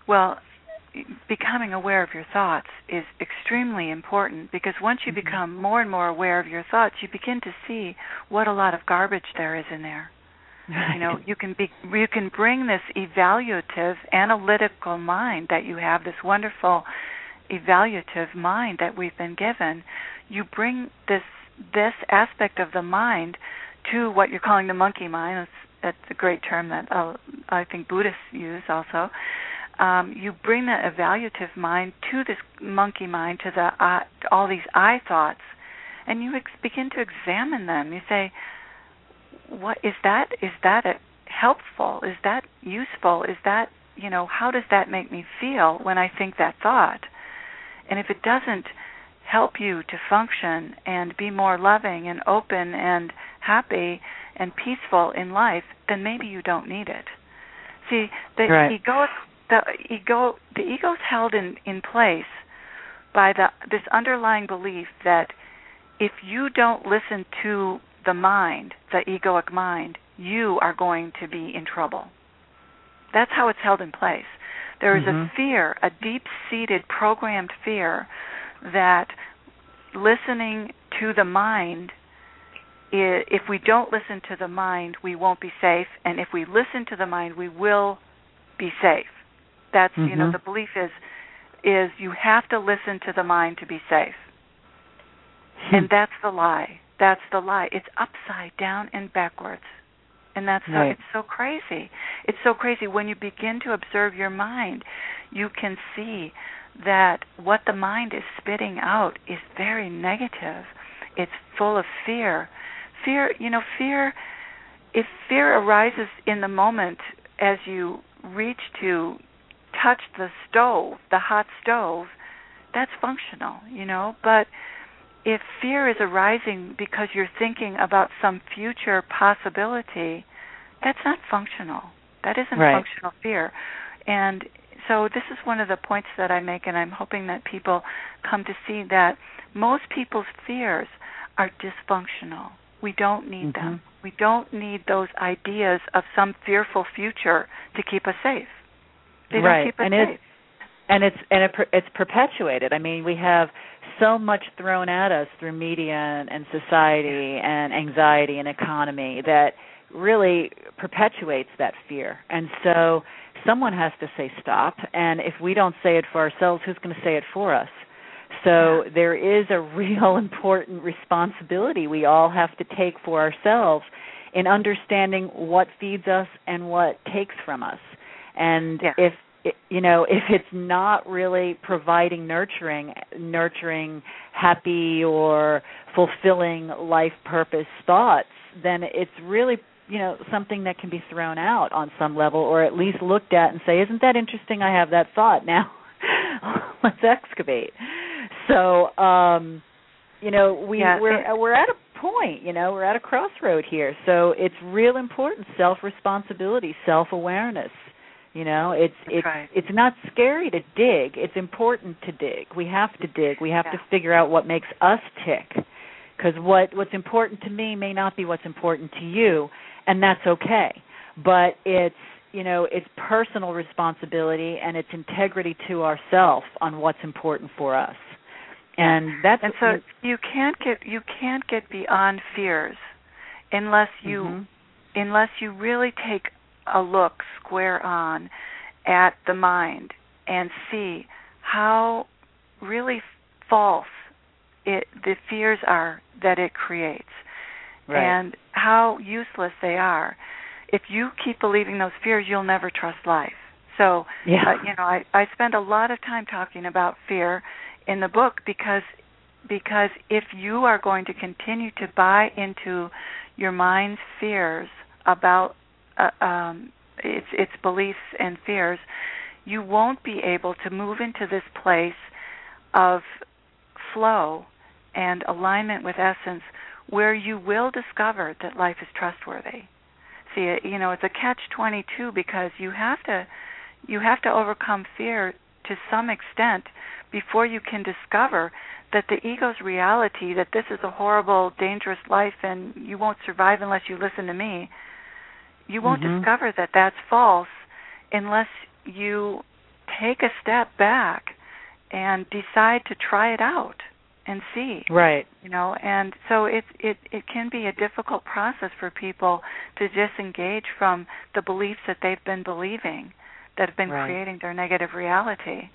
Well, becoming aware of your thoughts is extremely important, because once you mm-hmm. become more and more aware of your thoughts, you begin to see what a lot of garbage there is in there. Right. You know, you can be you can bring this evaluative, analytical mind that you have, this wonderful evaluative mind that we've been given. You bring this this aspect of the mind to what you're calling the monkey mind. That's, that's a great term that uh, I think Buddhists use also. Um, you bring the evaluative mind to this monkey mind, to the uh, all these I thoughts, and you ex- begin to examine them. You say, "What is that? Is that a helpful? Is that useful? Is that, you know, how does that make me feel when I think that thought?" And if it doesn't help you to function and be more loving and open and happy and peaceful in life, then maybe you don't need it. See, the right. ego, the ego, the ego's held in, in place by the this underlying belief that if you don't listen to the mind, the egoic mind, you are going to be in trouble. That's how it's held in place. There is mm-hmm. a fear, a deep-seated, programmed fear that listening to the mind, if we don't listen to the mind, we won't be safe, and if we listen to the mind, we will be safe. That's, mm-hmm. you know, the belief is is you have to listen to the mind to be safe. Hmm. And that's the lie. That's the lie. It's upside down and backwards. And that's so, right. it's so crazy. It's so crazy. When you begin to observe your mind, you can see that what the mind is spitting out is very negative. It's full of fear. Fear, you know, fear, if fear arises in the moment as you reach to touch the stove, the hot stove, that's functional, you know. But if fear is arising because you're thinking about some future possibility, that's not functional. That isn't right. functional fear. And so this is one of the points that I make, and I'm hoping that people come to see that most people's fears are dysfunctional. We don't need mm-hmm. them. We don't need those ideas of some fearful future to keep us safe. They right. don't keep us and safe. It's, and it's and it, it's perpetuated. I mean, we have so much thrown at us through media and, and society and anxiety and economy that really perpetuates that fear. And so someone has to say stop, and if we don't say it for ourselves, who's going to say it for us? So yeah. there is a real important responsibility we all have to take for ourselves in understanding what feeds us and what takes from us. And yeah. if you know, if it's not really providing nurturing, nurturing, happy or fulfilling life purpose thoughts, then it's really, you know, something that can be thrown out on some level, or at least looked at and say, isn't that interesting? I have that thought. Now let's excavate. So, um, you know, we, yeah, we're, it, we're at a point, you know, we're at a crossroad here. So it's real important, self-responsibility, self-awareness. You know, it's it's right. it's not scary to dig. It's important to dig. We have to dig. We have yeah. to figure out what makes us tick, because what what's important to me may not be what's important to you, and that's okay. But it's, you know, it's personal responsibility and it's integrity to ourselves on what's important for us, and that's and so you can't get you can't get beyond fears unless you mm-hmm. unless you really take a look square on at the mind and see how really false it, the fears are that it creates, right. and how useless they are. If you keep believing those fears, you'll never trust life. So, yeah. uh, you know, I, I spend a lot of time talking about fear in the book because because if you are going to continue to buy into your mind's fears about Uh, um, its its beliefs and fears, you won't be able to move into this place of flow and alignment with essence, where you will discover that life is trustworthy. See, you know, it's a catch twenty-two, because you have to you have to overcome fear to some extent before you can discover that the ego's reality, that this is a horrible, dangerous life and you won't survive unless you listen to me. You won't mm-hmm. discover that that's false unless you take a step back and decide to try it out and see. Right. You know, and so it it it can be a difficult process for people to disengage from the beliefs that they've been believing that have been right. creating their negative reality.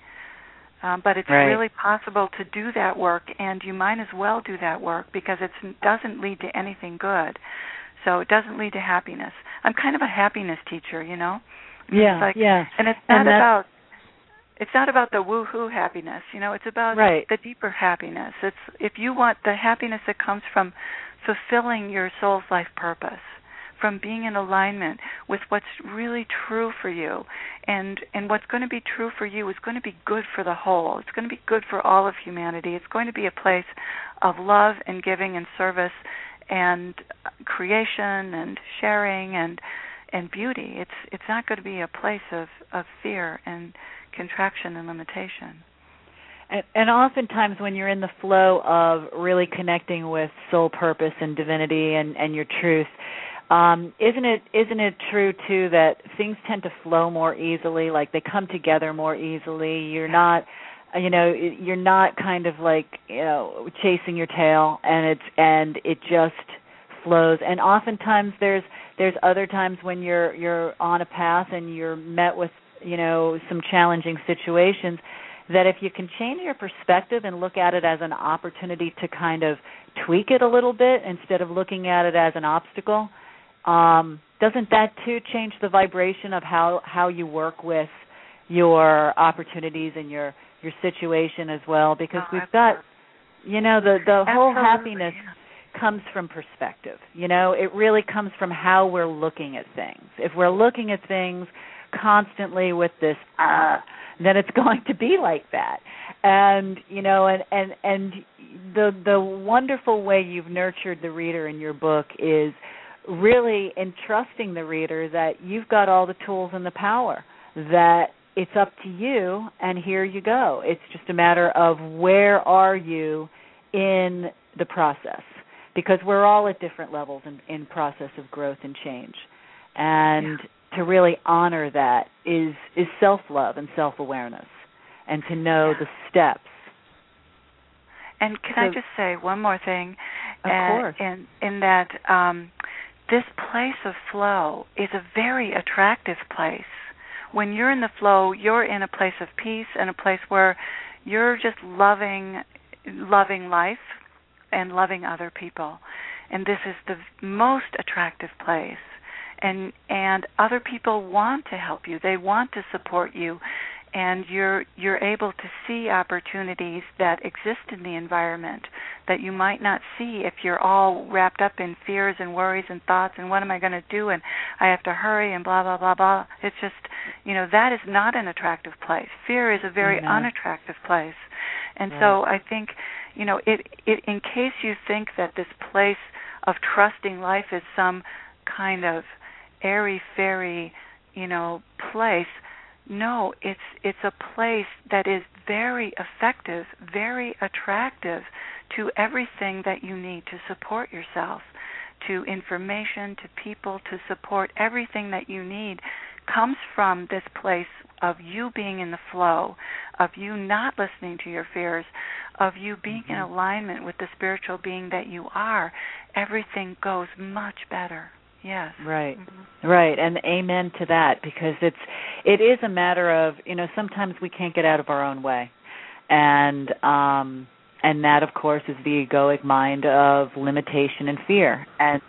Um, but it's right. really possible to do that work, and you might as well do that work because it doesn't lead to anything good. So it doesn't lead to happiness. I'm kind of a happiness teacher, you know. Yeah, it's like, yeah. And it's not and about it's not about the woohoo happiness, you know. It's about right. the deeper happiness. It's if you want the happiness that comes from fulfilling your soul's life purpose, from being in alignment with what's really true for you, and and what's going to be true for you is going to be good for the whole. It's going to be good for all of humanity. It's going to be a place of love and giving and service and creation and sharing and and beauty. It's it's not going to be a place of, of fear and contraction and limitation. And, and oftentimes when you're in the flow of really connecting with soul purpose and divinity and, and your truth, um, isn't it isn't it true too that things tend to flow more easily, like they come together more easily? You're not, you know, you're not kind of like, you know, chasing your tail, and it's and it just flows. And oftentimes there's there's other times when you're you're on a path and you're met with, you know, some challenging situations, that if you can change your perspective and look at it as an opportunity to kind of tweak it a little bit instead of looking at it as an obstacle, um, doesn't that too change the vibration of how, how you work with your opportunities and your, your situation as well? Because oh, we've absolutely. got, you know, the, the whole absolutely. happiness comes from perspective. You know, it really comes from how we're looking at things. If we're looking at things constantly with this uh then it's going to be like that. And you know, and and and the the wonderful way you've nurtured the reader in your book is really entrusting the reader that you've got all the tools and the power, that it's up to you and here you go. It's just a matter of where are you in the process, because we're all at different levels in, in process of growth and change. And yeah. to really honor that is is self-love and self-awareness, and to know yeah. the steps. And can so, I just say one more thing? Of uh, course. In, in that um, this place of flow is a very attractive place. When you're in the flow, you're in a place of peace and a place where you're just loving, loving life and loving other people. And this is the most attractive place. And and other people want to help you. They want to support you, and you're you're able to see opportunities that exist in the environment that you might not see if you're all wrapped up in fears and worries and thoughts and what am I going to do and I have to hurry and blah blah blah blah. It's just, you know, that is not an attractive place. Fear is a very mm-hmm. unattractive place, and right. so I think, you know, it it in case you think that this place of trusting life is some kind of airy-fairy, you know, place. No, it's it's a place that is very effective, very attractive to everything that you need to support yourself, to information, to people, to support. Everything that you need comes from this place of you being in the flow, of you not listening to your fears, of you being mm-hmm. in alignment with the spiritual being that you are. Everything goes much better. Yes. Right. Mm-hmm. Right. And amen to that, because it's it is a matter of, you know, sometimes we can't get out of our own way. And um and that of course is the egoic mind of limitation and fear. And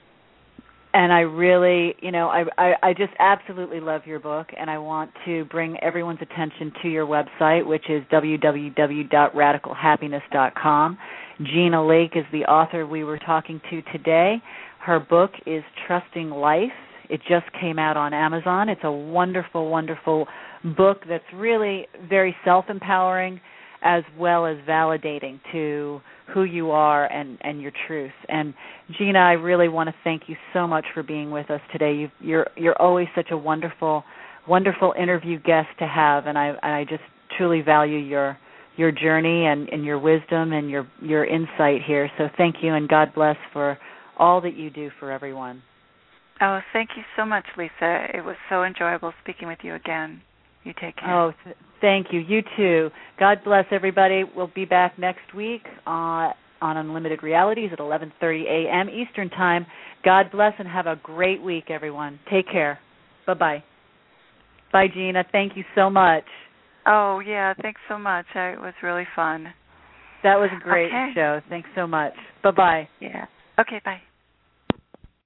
and I really, you know, I, I I just absolutely love your book, and I want to bring everyone's attention to your website, which is w w w dot radical happiness dot com. Gina Lake is the author we were talking to today. Her book is Trusting Life. It just came out on Amazon. It's a wonderful, wonderful book that's really very self-empowering as well as validating to who you are and, and your truth. And Gina, I really want to thank you so much for being with us today. You've, you're you're always such a wonderful, wonderful interview guest to have, and I and I just truly value your your journey and, and your wisdom and your your insight here. So thank you, and God bless for all that you do for everyone. Oh, thank you so much, Lisa. It was so enjoyable speaking with you again. You take care. Oh, th- thank you. You too. God bless everybody. We'll be back next week uh, on Unlimited Realities at eleven thirty a.m. Eastern Time. God bless and have a great week, everyone. Take care. Bye-bye. Bye, Gina. Thank you so much. Oh, yeah. Thanks so much. I, it was really fun. That was a great okay. show. Thanks so much. Bye-bye. Yeah. Okay, bye.